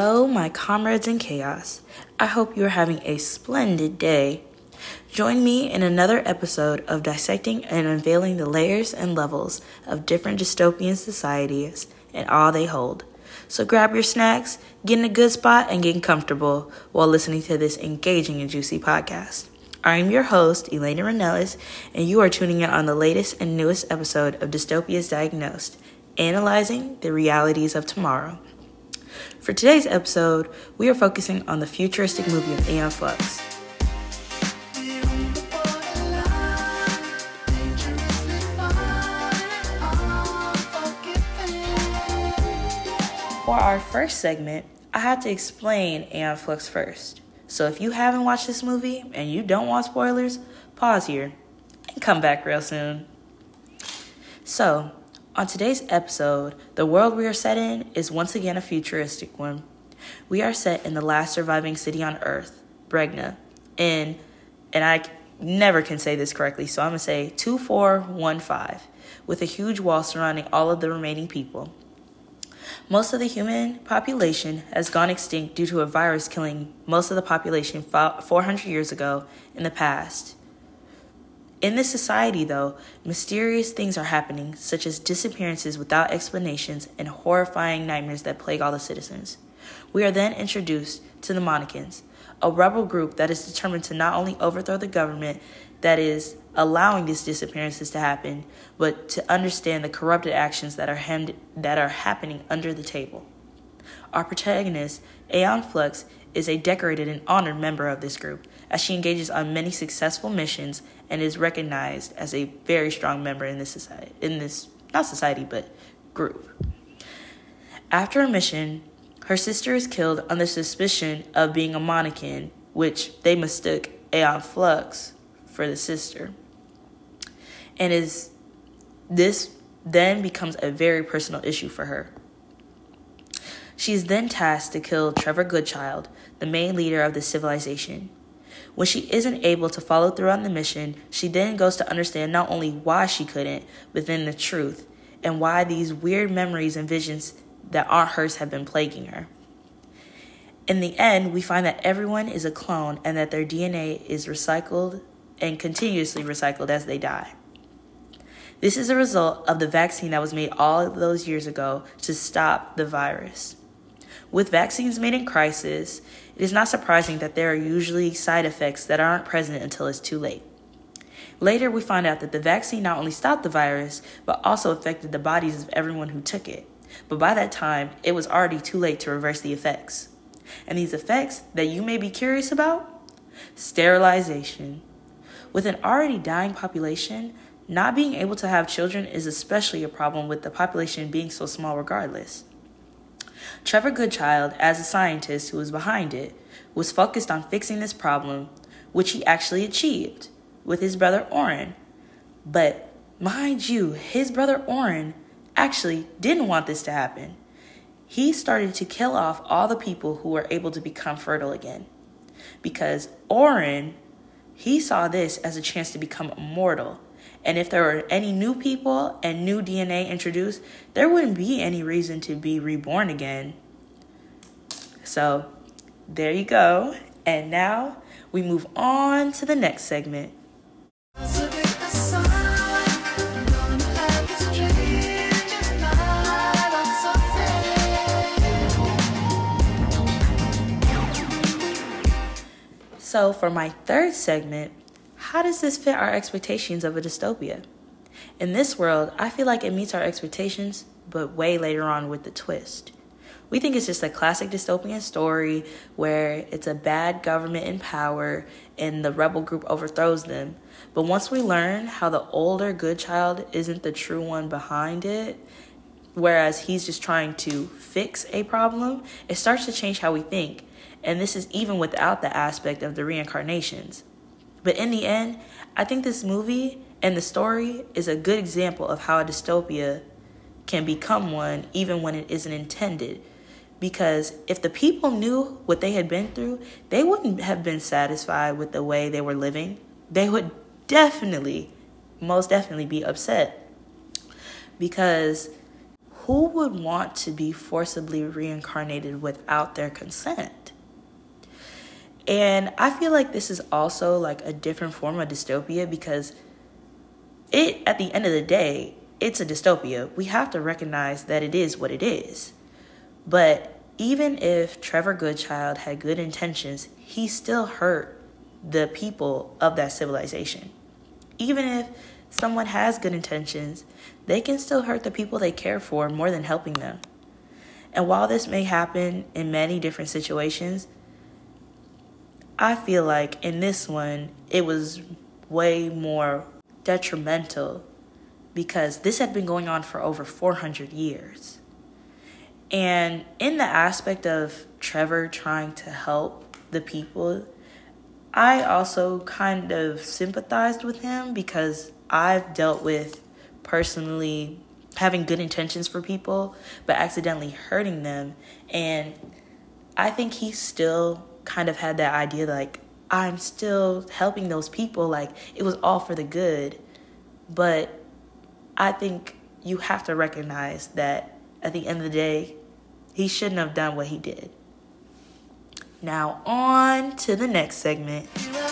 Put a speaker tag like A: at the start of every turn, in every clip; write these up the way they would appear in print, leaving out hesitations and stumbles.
A: Hello, my comrades in chaos. I hope you are having a splendid day. Join me in another episode of dissecting and unveiling the layers and levels of different dystopian societies and all they hold. So grab your snacks, get in a good spot, and get comfortable while listening to this engaging and juicy podcast. I am your host, Elena Ranellis, and you are tuning in on the latest and newest episode of Dystopias Diagnosed, analyzing the realities of tomorrow. For today's episode, we are focusing on the futuristic movie of Aeon Flux. For our first segment, I had to explain Aeon Flux first. So if you haven't watched this movie and you don't want spoilers, pause here and come back real soon. So, on today's episode, the world we are set in is once again a futuristic one. We are set in the last surviving city on Earth, Bregna, and I never can say this correctly, so I'm going to say 2415, with a huge wall surrounding all of the remaining people. Most of the human population has gone extinct due to a virus killing most of the population 400 years ago in the past. In this society, though, mysterious things are happening, such as disappearances without explanations and horrifying nightmares that plague all the citizens. We are then introduced to the Monicans, a rebel group that is determined to not only overthrow the government that is allowing these disappearances to happen, but to understand the corrupted actions that are happening under the table. Our protagonist, Aeon Flux, is a decorated and honored member of this group, as she engages on many successful missions and is recognized as a very strong member in this group. After a mission, her sister is killed under suspicion of being a Monican, which they mistook Aeon Flux for the sister. And this then becomes a very personal issue for her. She is then tasked to kill Trevor Goodchild, the main leader of the civilization. When she isn't able to follow through on the mission, she then goes to understand not only why she couldn't, but then the truth, and why these weird memories and visions that aren't hers have been plaguing her. In the end, we find that everyone is a clone and that their DNA is recycled and continuously recycled as they die. This is a result of the vaccine that was made all of those years ago to stop the virus. With vaccines made in crisis, it is not surprising that there are usually side effects that aren't present until it's too late. Later, we find out that the vaccine not only stopped the virus, but also affected the bodies of everyone who took it. But by that time, it was already too late to reverse the effects. And these effects that you may be curious about? Sterilization. With an already dying population, not being able to have children is especially a problem, with the population being so small regardless. Trevor Goodchild, as a scientist who was behind it, was focused on fixing this problem, which he actually achieved with his brother Oren. But mind you, his brother Oren actually didn't want this to happen. He started to kill off all the people who were able to become fertile again. Because Oren, he saw this as a chance to become immortal. And if there were any new people and new DNA introduced, there wouldn't be any reason to be reborn again. So, there you go. And now, we move on to the next segment. So, for my third segment, how does this fit our expectations of a dystopia? In this world, I feel like it meets our expectations, but way later on with the twist. We think it's just a classic dystopian story where it's a bad government in power and the rebel group overthrows them. But once we learn how the older Goodchild isn't the true one behind it, whereas he's just trying to fix a problem, it starts to change how we think. And this is even without the aspect of the reincarnations. But in the end, I think this movie and the story is a good example of how a dystopia can become one even when it isn't intended. Because if the people knew what they had been through, they wouldn't have been satisfied with the way they were living. They would most definitely be upset. Because who would want to be forcibly reincarnated without their consent? And I feel like this is also like a different form of dystopia because at the end of the day, it's a dystopia. We have to recognize that it is what it is. But even if Trevor Goodchild had good intentions, he still hurt the people of that civilization. Even if someone has good intentions, they can still hurt the people they care for more than helping them. And while this may happen in many different situations, I feel like in this one, it was way more detrimental because this had been going on for over 400 years. And in the aspect of Trevor trying to help the people, I also kind of sympathized with him because I've dealt with personally having good intentions for people, but accidentally hurting them. And I think he still kind of had that idea like, I'm still helping those people, like it was all for the good. But I think you have to recognize that at the end of the day, he shouldn't have done what he did. Now on to the next segment.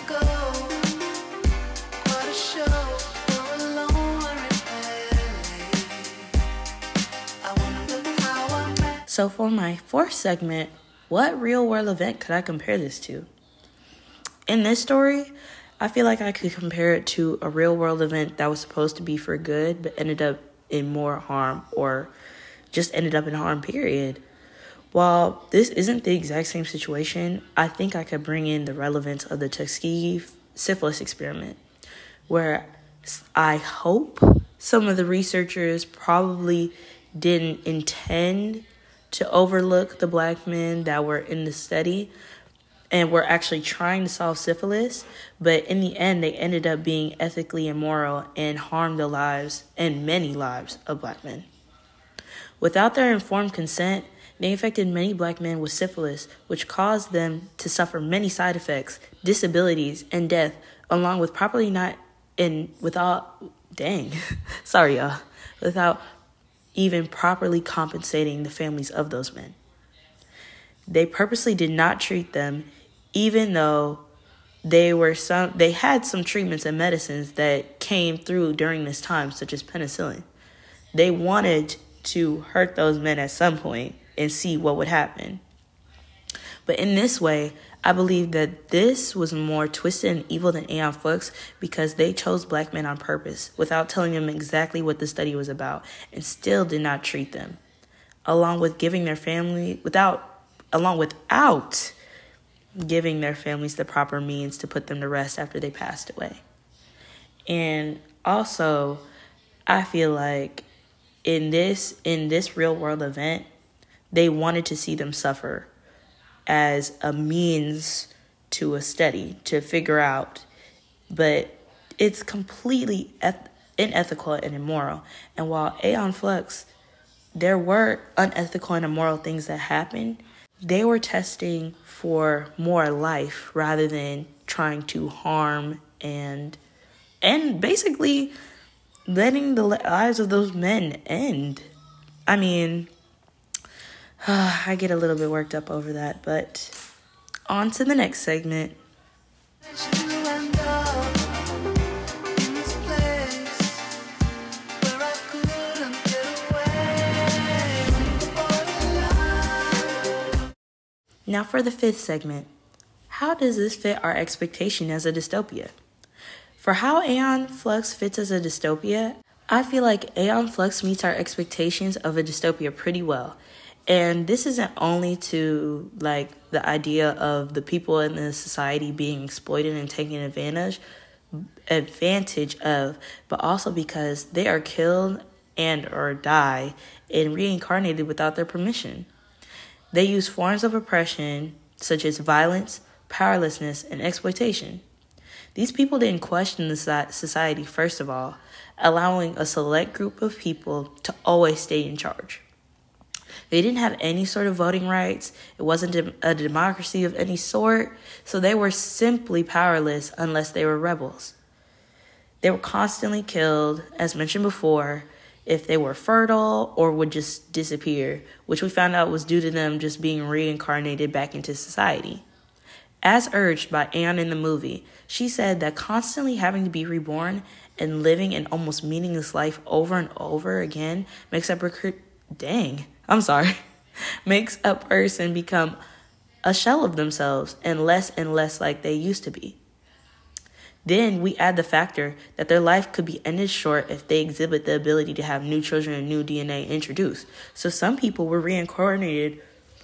A: So for my fourth segment, what real world event could I compare this to? In this story, I feel like I could compare it to a real world event that was supposed to be for good, but ended up in more harm or just ended up in harm, period. While this isn't the exact same situation, I think I could bring in the relevance of the Tuskegee syphilis experiment, where I hope some of the researchers probably didn't intend to overlook the black men that were in the study and were actually trying to solve syphilis, but in the end, they ended up being ethically immoral and harmed the lives and many lives of black men. Without their informed consent, they infected many black men with syphilis, which caused them to suffer many side effects, disabilities, and death, along with without even properly compensating the families of those men. They purposely did not treat them, even though they had some treatments and medicines that came through during this time, such as penicillin. They wanted to hurt those men at some point and see what would happen. But in this way, I believe that this was more twisted and evil than Aeon Flux because they chose black men on purpose without telling them exactly what the study was about and still did not treat them, along without giving their families the proper means to put them to rest after they passed away. And also, I feel like in this real world event, they wanted to see them suffer as a means to a study to figure out, but it's completely unethical and immoral. And while Aeon Flux, there were unethical and immoral things that happened, they were testing for more life rather than trying to harm and basically letting the lives of those men end. I mean, I get a little bit worked up over that, but on to the next segment. Now for the fifth segment. How does this fit our expectation as a dystopia? For how Aeon Flux fits as a dystopia, I feel like Aeon Flux meets our expectations of a dystopia pretty well. And this isn't only to like the idea of the people in the society being exploited and taken advantage of, but also because they are killed and or die and reincarnated without their permission. They use forms of oppression such as violence, powerlessness, and exploitation. These people didn't question the society, first of all, allowing a select group of people to always stay in charge. They didn't have any sort of voting rights. It wasn't a democracy of any sort, so they were simply powerless unless they were rebels. They were constantly killed, as mentioned before. if they were fertile or would just disappear, which we found out was due to them just being reincarnated back into society. As urged by Anne in the movie, she said that constantly having to be reborn and living an almost meaningless life over and over again makes a person become a shell of themselves and less like they used to be. Then we add the factor that their life could be ended short if they exhibit the ability to have new children and new DNA introduced. So some people were reincarnated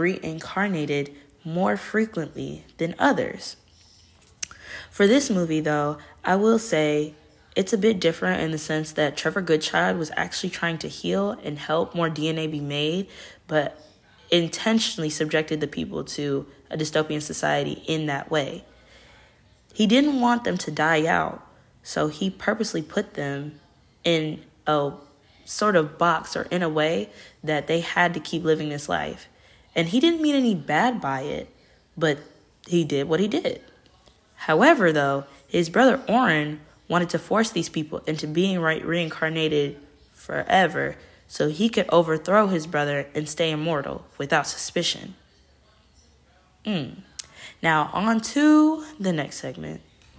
A: more frequently than others. For this movie, though, I will say it's a bit different in the sense that Trevor Goodchild was actually trying to heal and help more DNA be made, but intentionally subjected the people to a dystopian society in that way. He didn't want them to die out, so he purposely put them in a sort of box or in a way that they had to keep living this life. And he didn't mean any bad by it, but he did what he did. However, though, his brother Oren wanted to force these people into being reincarnated forever so he could overthrow his brother and stay immortal without suspicion. Now, on to the next segment.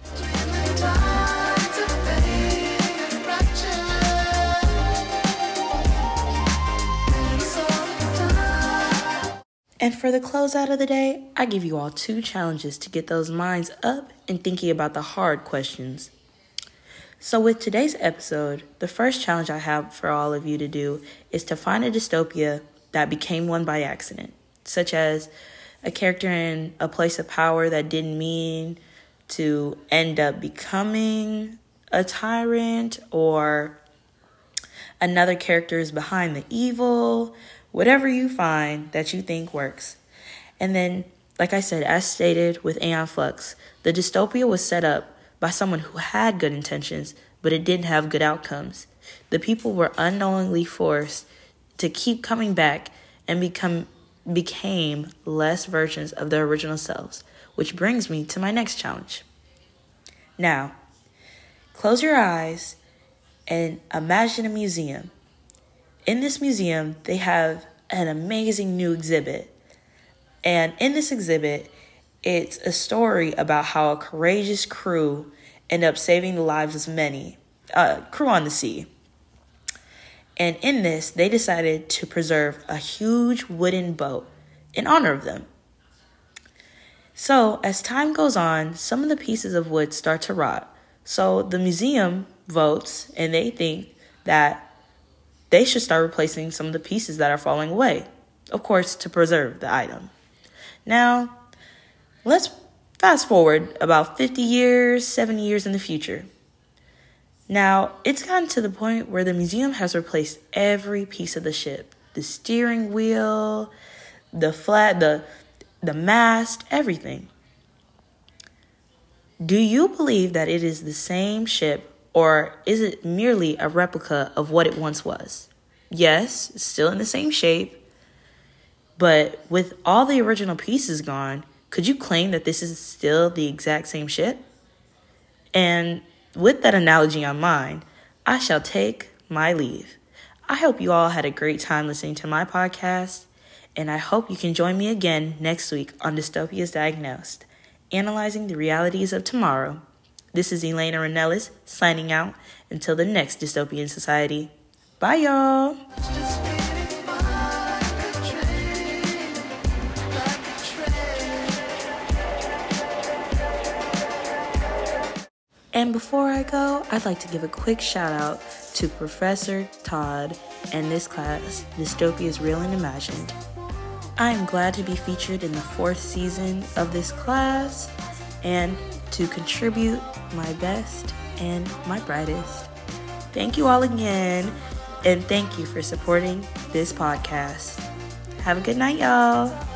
A: And for the closeout of the day, I give you all 2 challenges to get those minds up and thinking about the hard questions. So with today's episode, the first challenge I have for all of you to do is to find a dystopia that became one by accident, such as a character in a place of power that didn't mean to end up becoming a tyrant, or another character is behind the evil, whatever you find that you think works. And then, like I said, as stated with Aeon Flux, the dystopia was set up by someone who had good intentions, but it didn't have good outcomes. The people were unknowingly forced to keep coming back and became less versions of their original selves, which brings me to my next challenge. Now, close your eyes and imagine a museum. In this museum, they have an amazing new exhibit. And in this exhibit, it's a story about how a courageous crew ended up saving the lives of many, crew on the sea. And in this, they decided to preserve a huge wooden boat in honor of them. So, as time goes on, some of the pieces of wood start to rot. So, the museum votes, and they think that they should start replacing some of the pieces that are falling away, of course, to preserve the item. Now, let's fast forward about 50 years, 70 years in the future. Now, it's gotten to the point where the museum has replaced every piece of the ship. The steering wheel, the mast, everything. Do you believe that it is the same ship, or is it merely a replica of what it once was? Yes, it's still in the same shape, but with all the original pieces gone, could you claim that this is still the exact same ship? And with that analogy on mind, I shall take my leave. I hope you all had a great time listening to my podcast, and I hope you can join me again next week on Dystopias Diagnosed, analyzing the realities of tomorrow. This is Elena Ranellis signing out until the next Dystopian Society. Bye, y'all. And before I go, I'd like to give a quick shout out to Professor Todd and this class, Dystopias Real and Imagined. I am glad to be featured in the 4th season of this class and to contribute my best and my brightest. Thank you all again, and thank you for supporting this podcast. Have a good night, y'all.